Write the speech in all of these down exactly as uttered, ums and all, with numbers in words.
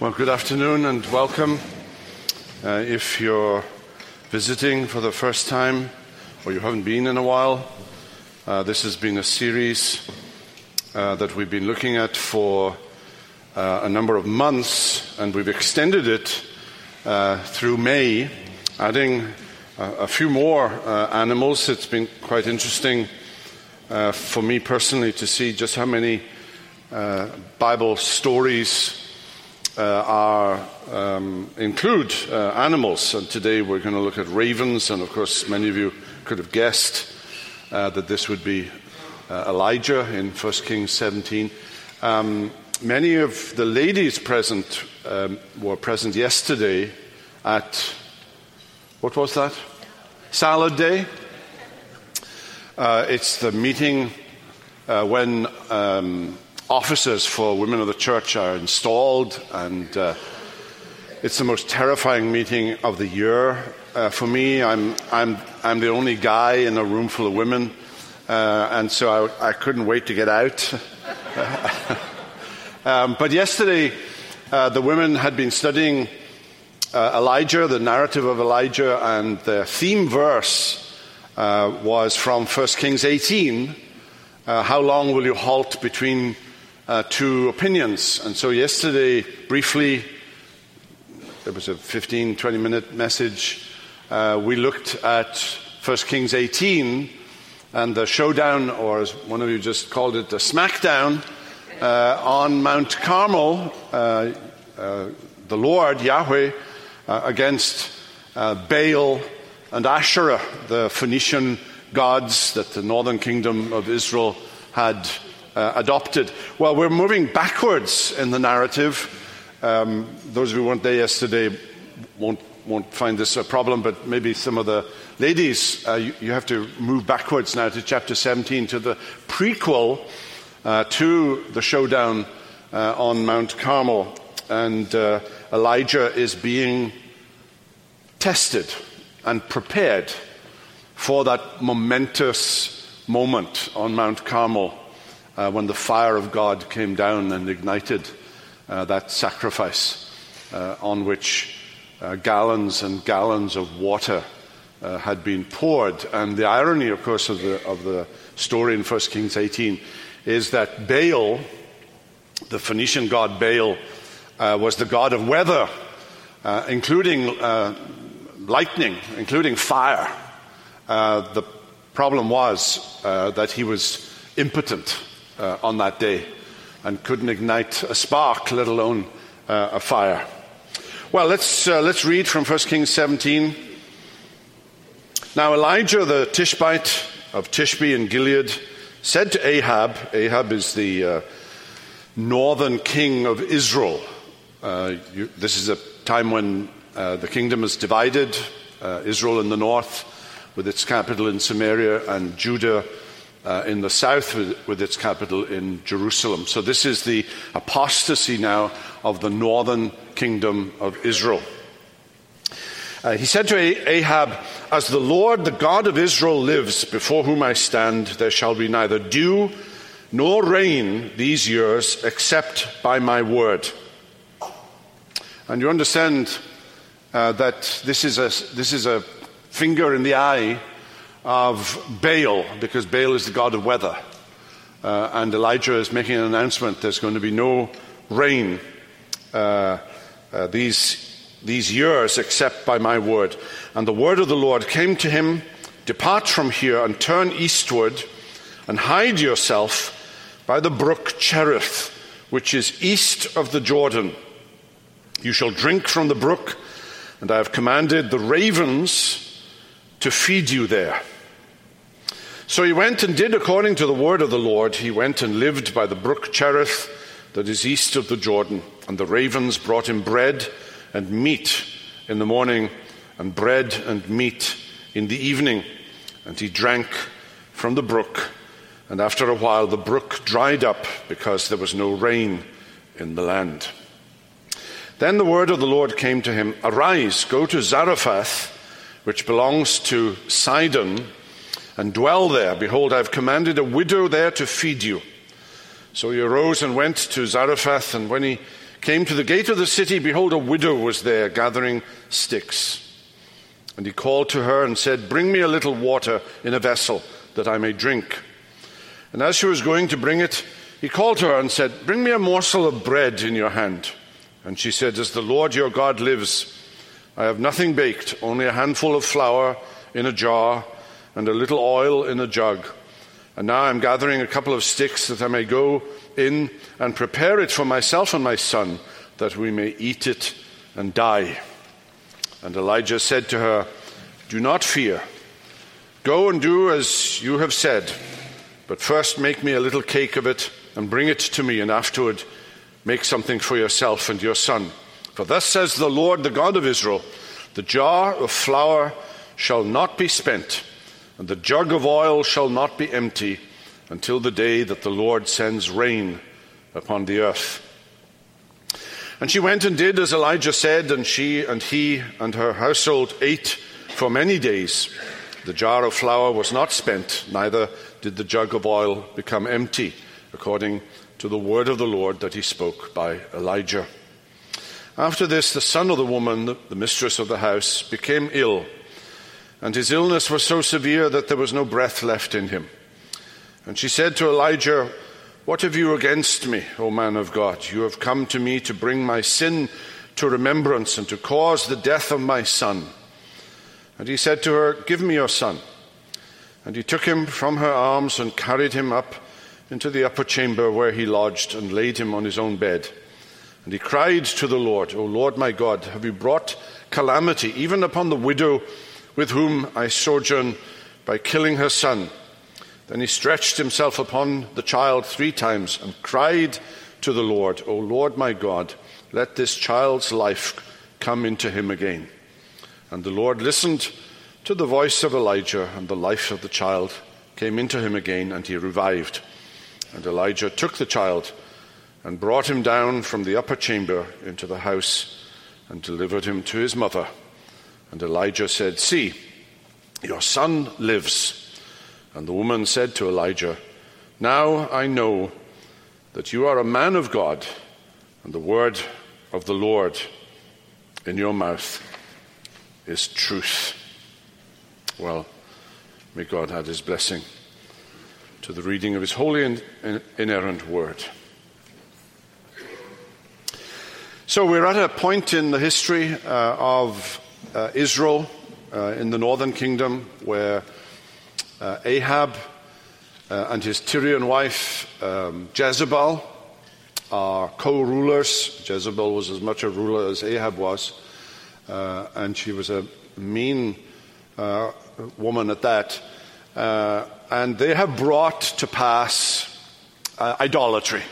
Well, good afternoon and welcome. Uh, if you're visiting for the first time or you haven't been in a while, uh, this has been a series uh, that we've been looking at for uh, a number of months, and we've extended it uh, through May, adding a, a few more uh, animals. It's been quite interesting uh, for me personally to see just how many uh, Bible stories Uh, are um, include uh, animals, and today we're going to look at ravens. And of course, many of you could have guessed uh, that this would be uh, Elijah in First Kings seventeen. Um, many of the ladies present um, were present yesterday at, what was that? Salad Day. Uh, it's the meeting uh, when um, officers for women of the church are installed, and uh, it's the most terrifying meeting of the year. Uh, for me, I'm I'm I'm the only guy in a room full of women, uh, and so I, I couldn't wait to get out. um, but yesterday, uh, the women had been studying uh, Elijah, the narrative of Elijah, and the theme verse uh, was from First Kings eighteen. Uh, how long will you halt between Uh, two opinions? And so yesterday, briefly, there was a fifteen, twenty minute message. Uh, we looked at First Kings eighteen and the showdown, or as one of you just called it, the smackdown uh, on Mount Carmel, uh, uh, the Lord, Yahweh, uh, against uh, Baal and Asherah, the Phoenician gods that the northern kingdom of Israel had Uh, adopted. Well, we're moving backwards in the narrative. Um, those of you who weren't there yesterday won't won't find this a problem, but maybe some of the ladies, uh, you, you have to move backwards now to chapter seventeen, to the prequel uh, to the showdown uh, on Mount Carmel. And uh, Elijah is being tested and prepared for that momentous moment on Mount Carmel, Uh, when the fire of God came down and ignited uh, that sacrifice uh, on which uh, gallons and gallons of water uh, had been poured. And the irony, of course, of the, of the story in First Kings eighteen is that Baal, the Phoenician god Baal, uh, was the god of weather, uh, including uh, lightning, including fire. Uh, the problem was uh, that he was impotent Uh, on that day, and couldn't ignite a spark, let alone uh, a fire. Well, let's uh, let's read from First Kings seventeen. Now Elijah the Tishbite of Tishbe in Gilead said to Ahab, Ahab is the uh, northern king of Israel. Uh, you, this is a time when uh, the kingdom is divided, uh, Israel in the north with its capital in Samaria, and Judah Uh, in the south with, with its capital in Jerusalem. So this is the apostasy now of the northern kingdom of Israel. Uh, he said to Ahab, "As the Lord, the God of Israel, lives, before whom I stand, there shall be neither dew nor rain these years except by my word." And you understand uh, that this is a this is a finger in the eye of Baal, because Baal is the god of weather. Uh, and Elijah is making an announcement: there's going to be no rain uh, uh, these, these years except by my word. And the word of the Lord came to him: "Depart from here and turn eastward and hide yourself by the brook Cherith, which is east of the Jordan. You shall drink from the brook, and I have commanded the ravens to feed you there." So he went and did according to the word of the Lord. He went and lived by the brook Cherith that is east of the Jordan. And the ravens brought him bread and meat in the morning, and bread and meat in the evening. And he drank from the brook. And after a while the brook dried up, because there was no rain in the land. Then the word of the Lord came to him: "Arise, go to Zarephath, which belongs to Sidon, and dwell there. Behold, I have commanded a widow there to feed you." So he arose and went to Zarephath, and when he came to the gate of the city, behold, a widow was there gathering sticks. And he called to her and said, "Bring me a little water in a vessel, that I may drink." And as she was going to bring it, he called to her and said, "Bring me a morsel of bread in your hand." And she said, "As the Lord your God lives, I have nothing baked, only a handful of flour in a jar and a little oil in a jug. And now I'm gathering a couple of sticks that I may go in and prepare it for myself and my son, that we may eat it and die." And Elijah said to her, "Do not fear. Go and do as you have said, but first make me a little cake of it and bring it to me, and afterward make something for yourself and your son. For thus says the Lord, the God of Israel, the jar of flour shall not be spent, and the jug of oil shall not be empty, until the day that the Lord sends rain upon the earth." And she went and did as Elijah said, and she and he and her household ate for many days. The jar of flour was not spent, neither did the jug of oil become empty, according to the word of the Lord that he spoke by Elijah. After this, the son of the woman, the mistress of the house, became ill, and his illness was so severe that there was no breath left in him. And she said to Elijah, "What have you against me, O man of God? You have come to me to bring my sin to remembrance and to cause the death of my son." And he said to her, "Give me your son." And he took him from her arms and carried him up into the upper chamber where he lodged, and laid him on his own bed. And he cried to the Lord, "O Lord my God, have you brought calamity even upon the widow with whom I sojourn by killing her son?" Then he stretched himself upon the child three times and cried to the Lord, "O Lord my God, let this child's life come into him again." And the Lord listened to the voice of Elijah, and the life of the child came into him again, and he revived. And Elijah took the child and brought him down from the upper chamber into the house and delivered him to his mother. And Elijah said, "See, your son lives." And the woman said to Elijah, "Now I know that you are a man of God, and the word of the Lord in your mouth is truth." Well, may God add his blessing to the reading of his holy and inerrant word. So we're at a point in the history uh, of uh, Israel uh, in the northern kingdom where Uh, Ahab uh, and his Tyrian wife um, Jezebel are co-rulers. Jezebel was as much a ruler as Ahab was, uh, and she was a mean uh, woman at that. Uh, and they have brought to pass uh, idolatry,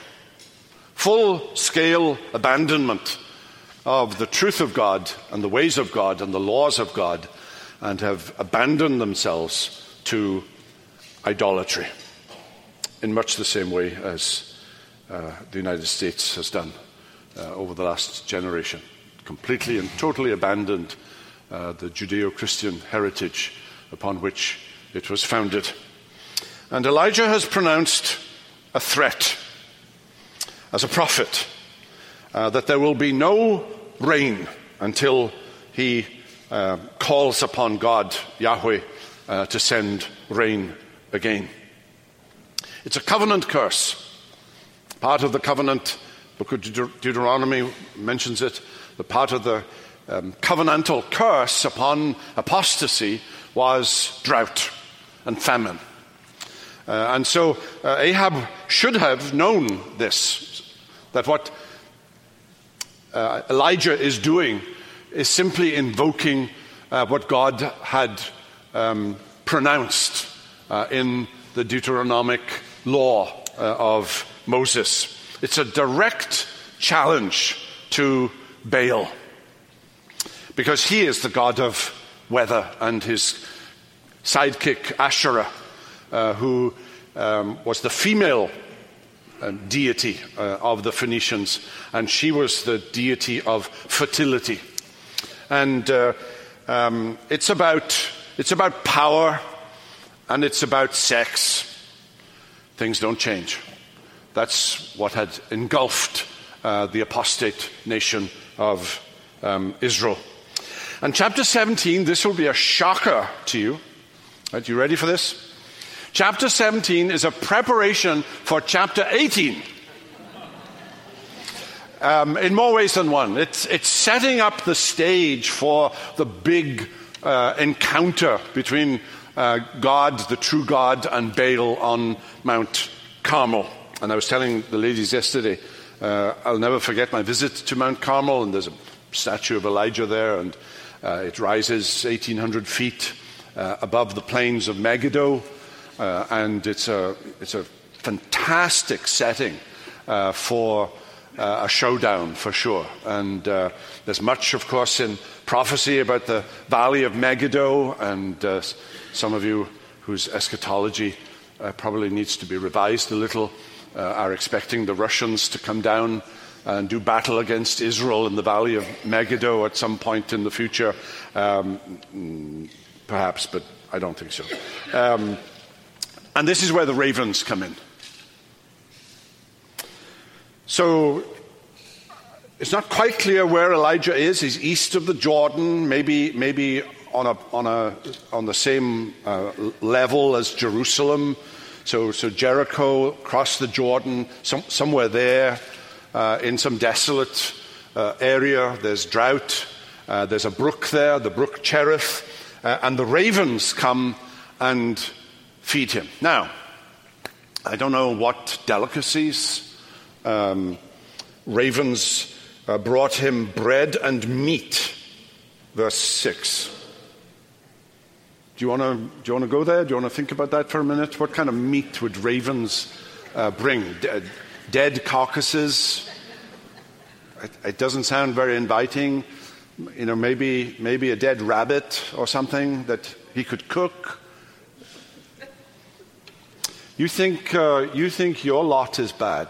full-scale abandonment of the truth of God and the ways of God and the laws of God, and have abandoned themselves to idolatry in much the same way as uh, the United States has done uh, over the last generation. Completely and totally abandoned uh, the Judeo-Christian heritage upon which it was founded. And Elijah has pronounced a threat as a prophet uh, that there will be no rain until he uh, calls upon God, Yahweh, Uh, to send rain again. It's a covenant curse. Part of the covenant, book of Deut- Deuteronomy mentions it, the part of the um, covenantal curse upon apostasy was drought and famine. Uh, and so uh, Ahab should have known this, that what uh, Elijah is doing is simply invoking uh, what God had Um, pronounced uh, in the Deuteronomic law uh, of Moses. It's a direct challenge to Baal, because he is the god of weather, and his sidekick Asherah, uh, who um, was the female uh, deity uh, of the Phoenicians, and she was the deity of fertility. And uh, um, it's about It's about power, and it's about sex. Things don't change. That's what had engulfed uh, the apostate nation of um, Israel. And chapter seventeen, this will be a shocker to you. Right, you ready for this? Chapter seventeen is a preparation for chapter eighteen. Um, in more ways than one. It's, it's setting up the stage for the big uh, encounter between uh, God, the true God, and Baal on Mount Carmel. And I was telling the ladies yesterday, uh, I'll never forget my visit to Mount Carmel, and there's a statue of Elijah there, and uh, it rises eighteen hundred feet uh, above the plains of Megiddo, uh, and it's a, it's a fantastic setting uh, for Uh, a showdown, for sure. And uh, there's much, of course, in prophecy about the Valley of Megiddo, and uh, some of you whose eschatology uh, probably needs to be revised a little uh, are expecting the Russians to come down and do battle against Israel in the Valley of Megiddo at some point in the future. Um, perhaps, but I don't think so. Um, and this is where the ravens come in. So it's not quite clear where Elijah is. He's east of the Jordan, maybe maybe on a on a on the same uh, level as Jerusalem. So so Jericho, across the Jordan, some, somewhere there, uh, in some desolate uh, area. There's drought. Uh, there's a brook there, the brook Cherith, uh, and the ravens come and feed him. Now, I don't know what delicacies. Um, ravens uh, brought him bread and meat, verse six. Do you want to do you want to go there? Do you want to think about that for a minute? What kind of meat would ravens uh, bring? De- dead carcasses? It, it doesn't sound very inviting. You know, maybe maybe a dead rabbit or something that he could cook. You think uh, you think your lot is bad.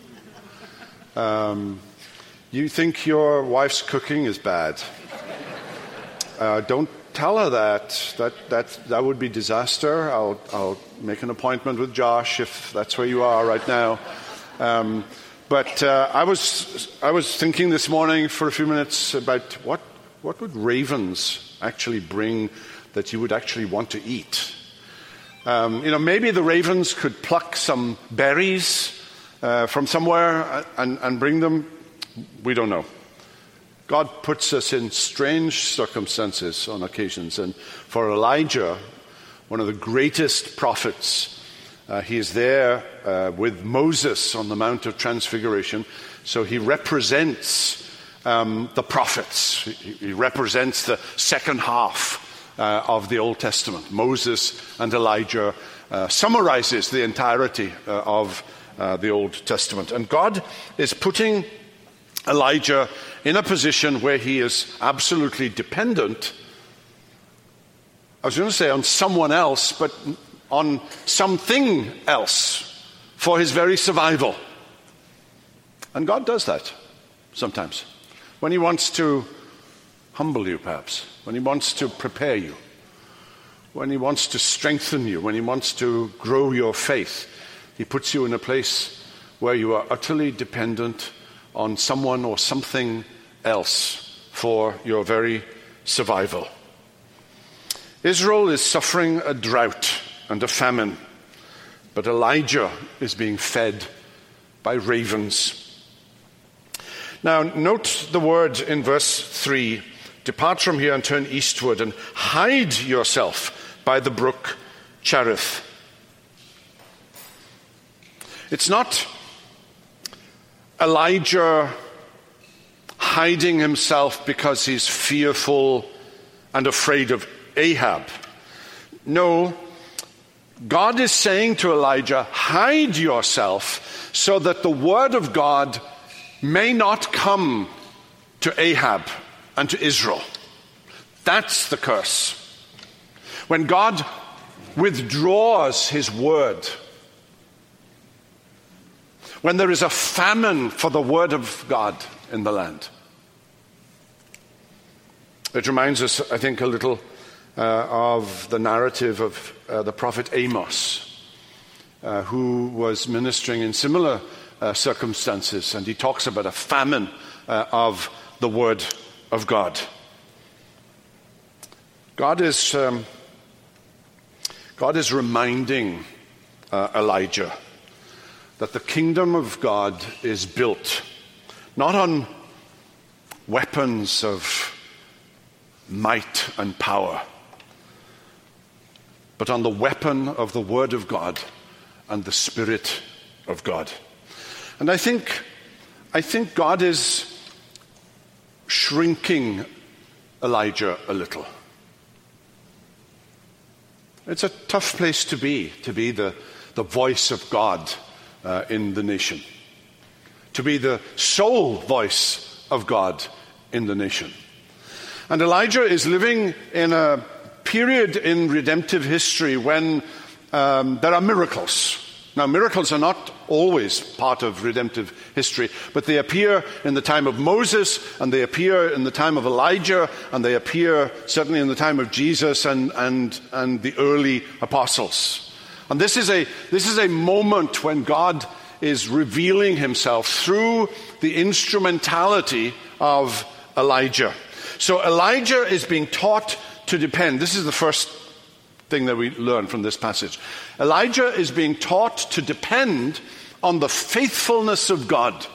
Um, you think your wife's cooking is bad. Uh, don't tell her that. That that that would be disaster. I'll I'll make an appointment with Josh if that's where you are right now. Um, but uh, I was I was thinking this morning for a few minutes about what what would ravens actually bring that you would actually want to eat. Um, you know, maybe the ravens could pluck some berries Uh, from somewhere and, and bring them. We don't know. God puts us in strange circumstances on occasions. And for Elijah, one of the greatest prophets, uh, he is there uh, with Moses on the Mount of Transfiguration. So he represents um, the prophets. He, he represents the second half uh, of the Old Testament. Moses and Elijah uh, summarizes the entirety uh, of Uh, the Old Testament. And God is putting Elijah in a position where he is absolutely dependent, I was going to say on someone else, but on something else for his very survival. And God does that sometimes. When he wants to humble you, perhaps. When he wants to prepare you. When he wants to strengthen you. When he wants to grow your faith. He puts you in a place where you are utterly dependent on someone or something else for your very survival. Israel is suffering a drought and a famine, but Elijah is being fed by ravens. Now, note the word in verse three, depart from here and turn eastward and hide yourself by the brook Cherith. It's not Elijah hiding himself because he's fearful and afraid of Ahab. No, God is saying to Elijah, hide yourself so that the word of God may not come to Ahab and to Israel. That's the curse. When God withdraws his word, when there is a famine for the word of God in the land. It reminds us, I think, a little uh, of the narrative of uh, the prophet Amos, uh, who was ministering in similar uh, circumstances, and he talks about a famine uh, of the Word of God. God is um, God is reminding uh, Elijah that the kingdom of God is built not on weapons of might and power, but on the weapon of the Word of God and the Spirit of God. And I think, I think God is shrinking Elijah a little. It's a tough place to be, to be the, the voice of God uh, in the nation, to be the sole voice of God in the nation. And Elijah is living in a period in redemptive history when um, there are miracles. Now, miracles are not always part of redemptive history, but they appear in the time of Moses, and they appear in the time of Elijah, and they appear certainly in the time of Jesus and, and, and the early apostles. And this is a, this is a moment when God is revealing himself through the instrumentality of Elijah. So Elijah is being taught to depend. This is the first thing that we learn from this passage. Elijah is being taught to depend on the faithfulness of God.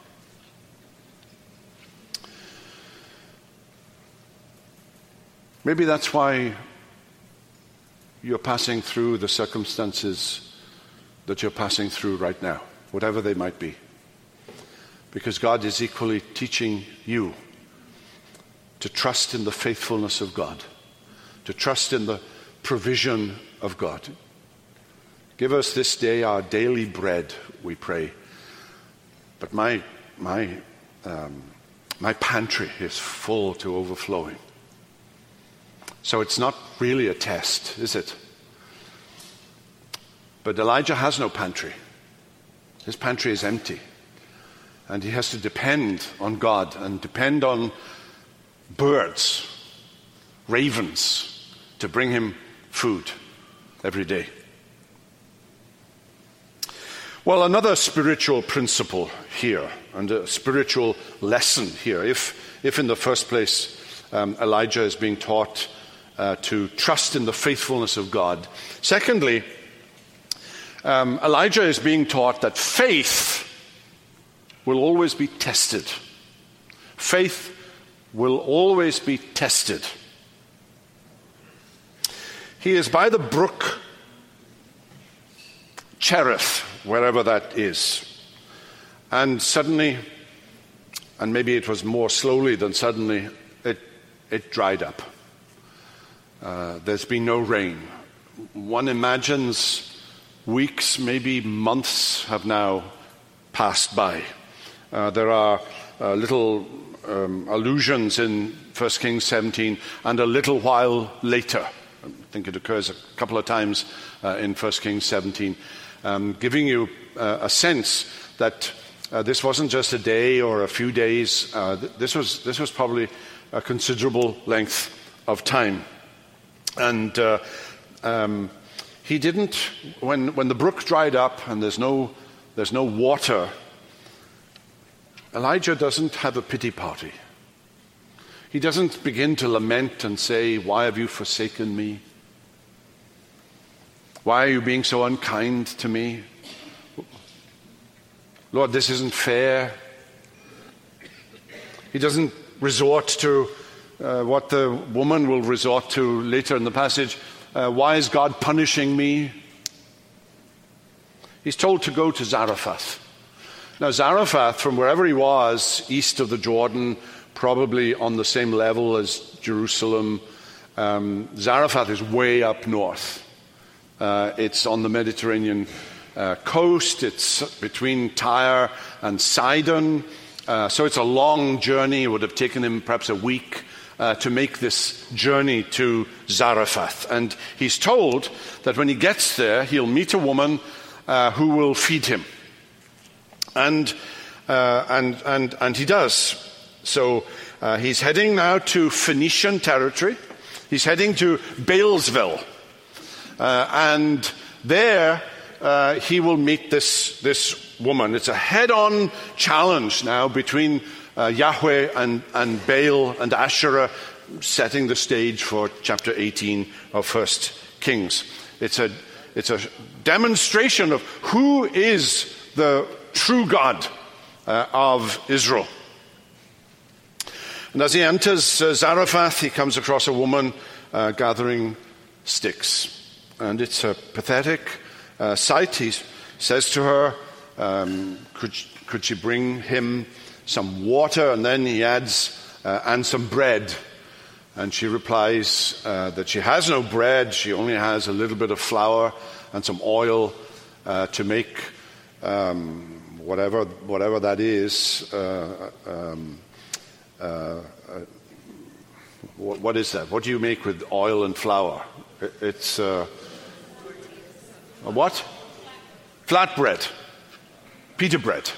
Maybe that's why you're passing through the circumstances that you're passing through right now, whatever they might be. Because God is equally teaching you to trust in the faithfulness of God, to trust in the provision of God. Give us this day our daily bread, we pray. But my my um, my pantry is full to overflowing. So it's not really a test, is it? But Elijah has no pantry. His pantry is empty. And he has to depend on God and depend on birds, ravens, to bring him food every day. Well, another spiritual principle here, and a spiritual lesson here, if, if in the first place um, Elijah is being taught uh, to trust in the faithfulness of God. Secondly, um, Elijah is being taught that faith will always be tested. Faith will always be tested. He is by the brook Cherith, wherever that is. And suddenly, and maybe it was more slowly than suddenly, it, it dried up. Uh, there's been no rain. One imagines weeks, maybe months have now passed by. Uh, there are uh, little um, allusions in First Kings seventeen, and a little while later. I think it occurs a couple of times uh, in First Kings seventeen, um, giving you uh, a sense that uh, this wasn't just a day or a few days. Uh, th- this was this was probably a considerable length of time. And uh, um, he didn't, when when the brook dried up and there's no there's no water, Elijah doesn't have a pity party. He doesn't begin to lament and say, "Why have you forsaken me? Why are you being so unkind to me? Lord, this isn't fair." He doesn't resort to uh, what the woman will resort to later in the passage. Uh, why is God punishing me? He's told to go to Zarephath. Now, Zarephath, from wherever he was, east of the Jordan, probably on the same level as Jerusalem, um, Zarephath is way up north. Uh, it's on the Mediterranean uh, coast. It's between Tyre and Sidon. Uh, so it's a long journey. It would have taken him perhaps a week uh, to make this journey to Zarephath. And he's told that when he gets there, he'll meet a woman uh, who will feed him. And, uh, and, and, and he does. So uh, he's heading now to Phoenician territory. He's heading to Balesville. Uh, and there uh, he will meet this, this woman. It's a head-on challenge now between uh, Yahweh and, and Baal and Asherah, setting the stage for chapter eighteen of First Kings. It's a, it's a demonstration of who is the true God uh, of Israel. And as he enters uh, Zarephath, he comes across a woman uh, gathering sticks. And it's a pathetic uh, sight. He says to her, um, could, could she bring him some water? And then he adds, uh, and some bread. And she replies uh, that she has no bread. She only has a little bit of flour and some oil uh, to make um, whatever whatever that is. Uh, um, uh, uh, what, what is that? What do you make with oil and flour? It, it's uh, a what? Flatbread, pita bread,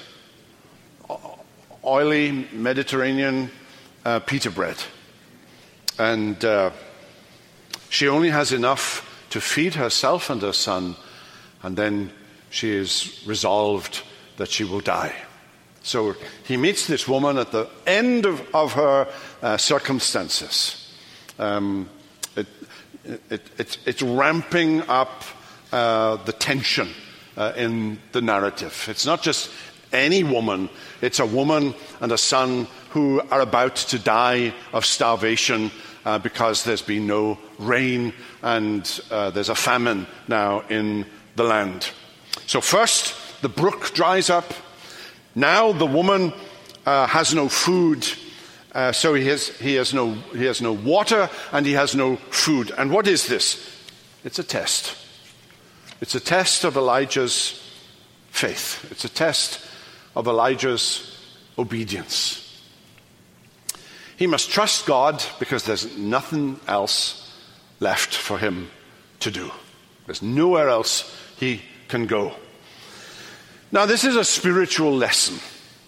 oily Mediterranean uh, pita bread. And uh, she only has enough to feed herself and her son, and then she is resolved that she will die. So he meets this woman at the end of, of her uh, circumstances. Um, it, it, it, it's ramping up uh, the tension uh, in the narrative. It's not just any woman, it's a woman and a son who are about to die of starvation Uh, because there's been no rain and uh, there's a famine now in the land. So first, the brook dries up. Now the woman uh, has no food, uh, so he has, he, has no, he has no water and he has no food. And what is this? It's a test. It's a test of Elijah's faith. It's a test of Elijah's obedience. He must trust God because there's nothing else left for him to do. There's nowhere else he can go. Now, this is a spiritual lesson.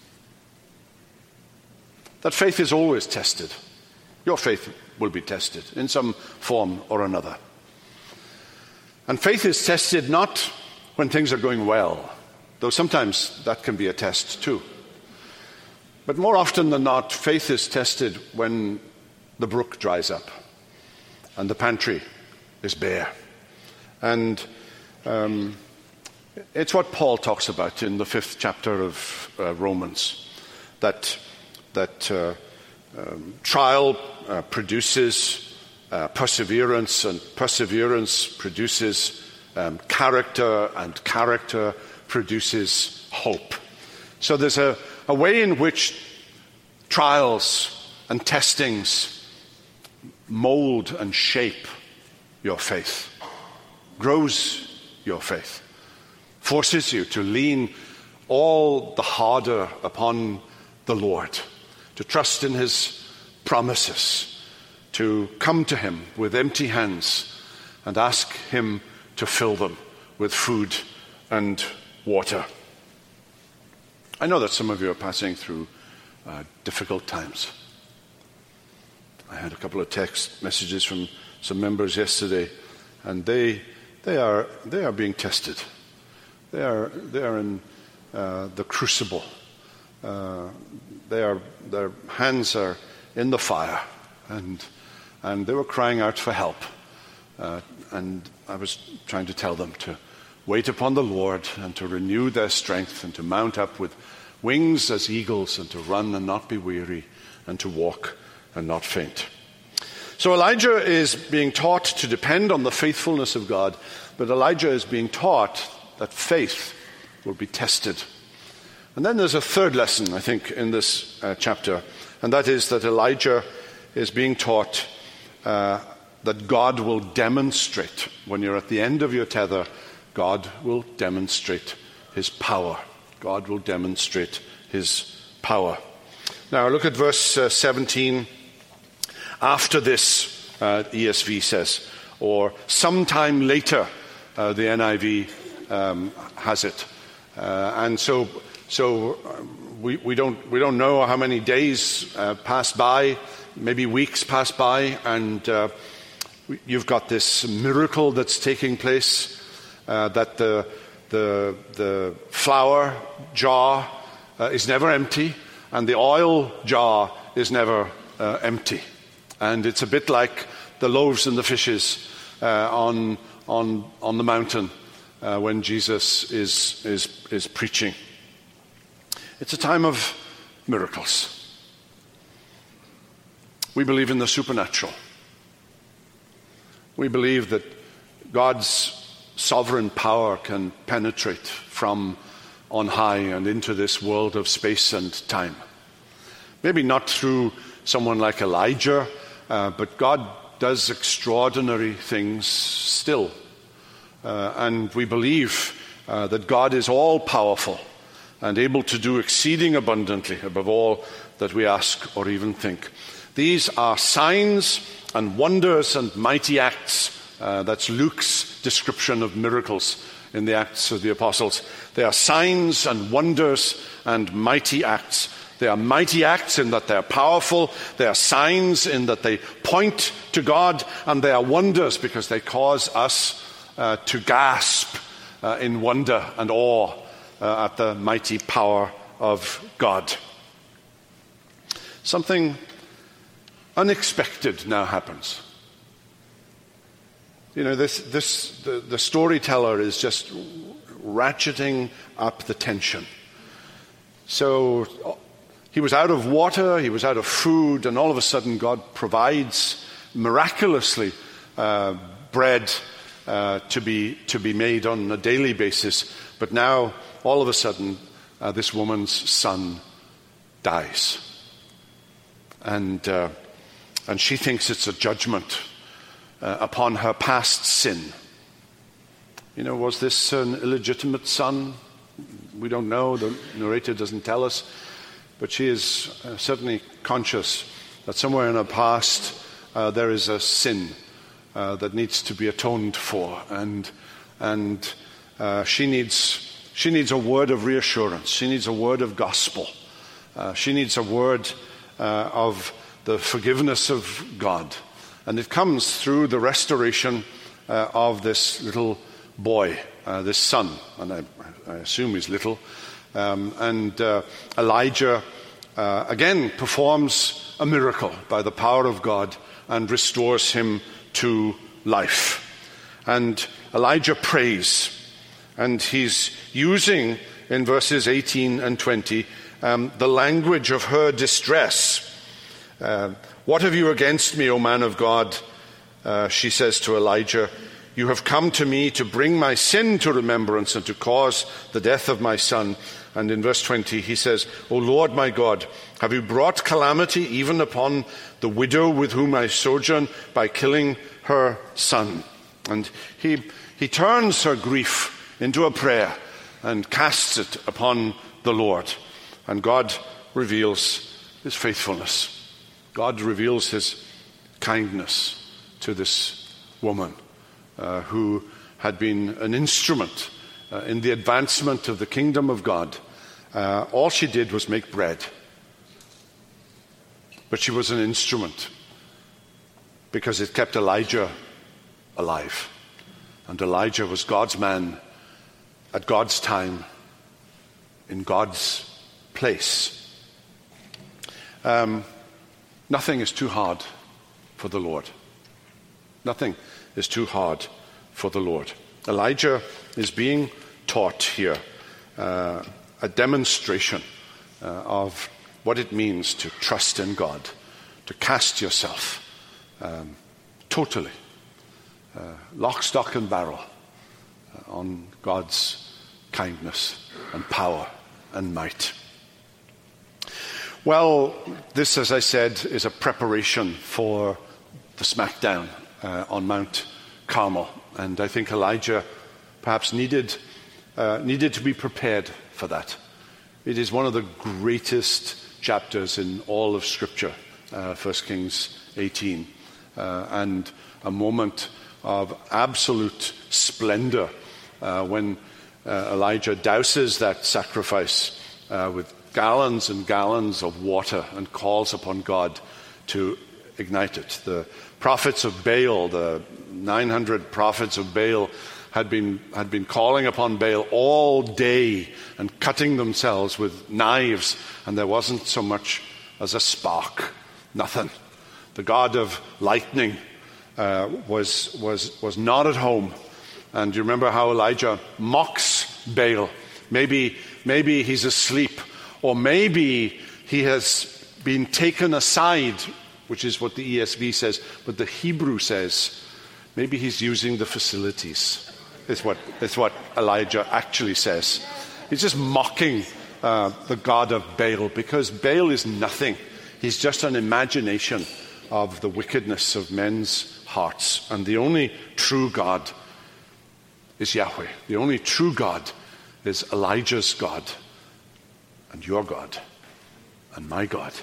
That faith is always tested. Your faith will be tested in some form or another. And faith is tested not when things are going well, though sometimes that can be a test too. But more often than not, faith is tested when the brook dries up and the pantry is bare. And um, it's what Paul talks about in the fifth chapter of uh, Romans, that, that uh, um, trial uh, produces uh, perseverance, and perseverance produces um, character, and character produces hope. So there's a A way in which trials and testings mold and shape your faith, grows your faith, forces you to lean all the harder upon the Lord, to trust in his promises, to come to him with empty hands and ask him to fill them with food and water. I know that some of you are passing through uh, difficult times. I had a couple of text messages from some members yesterday, and they they are they are being tested. They are they are in uh, the crucible. Uh, they are their hands are in the fire, and and they were crying out for help. Uh, and I was trying to tell them to wait upon the Lord and to renew their strength and to mount up with wings as eagles and to run and not be weary and to walk and not faint. So Elijah is being taught to depend on the faithfulness of God, but Elijah is being taught that faith will be tested. And then there's a third lesson, I think, in this uh, chapter, and that is that Elijah is being taught uh, that God will demonstrate, when you're at the end of your tether, God will demonstrate his power. God will demonstrate his power. Now look at verse uh, seventeen. After this, uh, E S V says, or sometime later, uh, the N I V um, has it. Uh, and so so we, we don't we don't know how many days uh, pass by, maybe weeks pass by, and uh, you've got this miracle that's taking place, uh, that the the, the flour jar uh, is never empty, and the oil jar is never uh, empty. And it's a bit like the loaves and the fishes uh, on, on, on the mountain uh, when Jesus is, is, is preaching. It's a time of miracles. We believe in the supernatural. We believe that God's sovereign power can penetrate from on high and into this world of space and time. Maybe not through someone like Elijah, uh, but God does extraordinary things still. Uh, and we believe uh, that God is all-powerful and able to do exceeding abundantly above all that we ask or even think. These are signs and wonders and mighty acts. Uh, that's Luke's description of miracles in the Acts of the Apostles. They are signs and wonders and mighty acts. They are mighty acts in that they are powerful. They are signs in that they point to God. And they are wonders because they cause us uh, to gasp uh, in wonder and awe uh, at the mighty power of God. Something unexpected now happens. You know, this, this, the, the storyteller is just ratcheting up the tension. So he was out of water, he was out of food, and all of a sudden God provides miraculously uh, bread uh, to be to be made on a daily basis. But now, all of a sudden, uh, this woman's son dies, and uh, and she thinks it's a judgment Uh, upon her past sin. You know, was this an illegitimate son? We don't know. The narrator doesn't tell us. But she is uh, certainly conscious that somewhere in her past uh, there is a sin uh, that needs to be atoned for. And and uh, she needs she needs a word of reassurance. She needs a word of gospel. Uh, she needs a word uh, of the forgiveness of God. And it comes through the restoration uh, of this little boy, uh, this son, and I, I assume he's little. Um, and uh, Elijah, uh, again, performs a miracle by the power of God and restores him to life. And Elijah prays, and he's using, in verses eighteen and twenty, um, the language of her distress. Uh, What have you against me, O man of God? Uh, she says to Elijah, you have come to me to bring my sin to remembrance and to cause the death of my son. And in verse twenty he says, O Lord my God, have you brought calamity even upon the widow with whom I sojourn by killing her son? And he, he turns her grief into a prayer and casts it upon the Lord. And God reveals his faithfulness. God reveals his kindness to this woman uh, who had been an instrument uh, in the advancement of the kingdom of God. Uh, all she did was make bread. But she was an instrument because it kept Elijah alive. And Elijah was God's man at God's time, in God's place. Um, Nothing is too hard for the Lord. Nothing is too hard for the Lord. Elijah is being taught here uh, a demonstration uh, of what it means to trust in God, to cast yourself um, totally, uh, lock, stock, and barrel uh, on God's kindness and power and might. Well, this, as I said, is a preparation for the smackdown uh, on Mount Carmel. And I think Elijah perhaps needed, uh, needed to be prepared for that. It is one of the greatest chapters in all of Scripture, uh, First Kings eighteen, uh, and a moment of absolute splendor uh, when uh, Elijah douses that sacrifice uh, with gallons and gallons of water and calls upon God to ignite it. The prophets of Baal, the nine hundred prophets of Baal, had been, had been calling upon Baal all day and cutting themselves with knives, and there wasn't so much as a spark. Nothing. The god of lightning uh, was, was, was not at home. And you remember how Elijah mocks Baal. Maybe, maybe he's asleep, or maybe he has been taken aside, which is what the E S V says, but the Hebrew says maybe he's using the facilities. Is what, is what Elijah actually says. He's just mocking uh, the god of Baal, because Baal is nothing. He's just an imagination of the wickedness of men's hearts. And the only true God is Yahweh. The only true God is Elijah's God, and your God, and my God.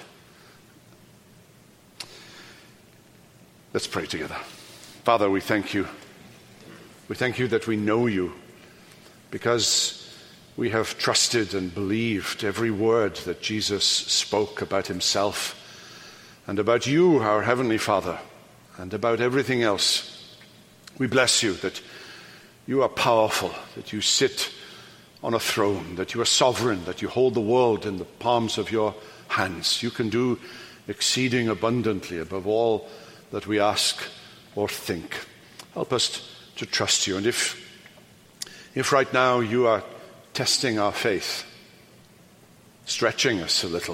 Let's pray together. Father, we thank you. We thank you that we know you, because we have trusted and believed every word that Jesus spoke about himself and about you, our Heavenly Father, and about everything else. We bless you that you are powerful, that you sit on a throne, that you are sovereign, that you hold the world in the palms of your hands. You can do exceeding abundantly above all that we ask or think. Help us to trust you. And if, if right now you are testing our faith, stretching us a little,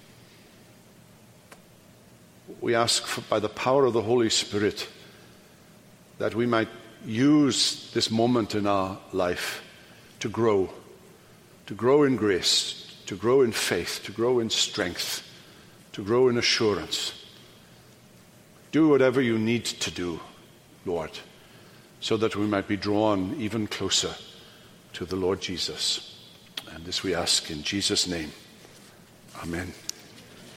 we ask for, by the power of the Holy Spirit, that we might use this moment in our life to grow, to grow in grace, to grow in faith, to grow in strength, to grow in assurance. Do whatever you need to do, Lord, so that we might be drawn even closer to the Lord Jesus. And this we ask in Jesus' name. Amen.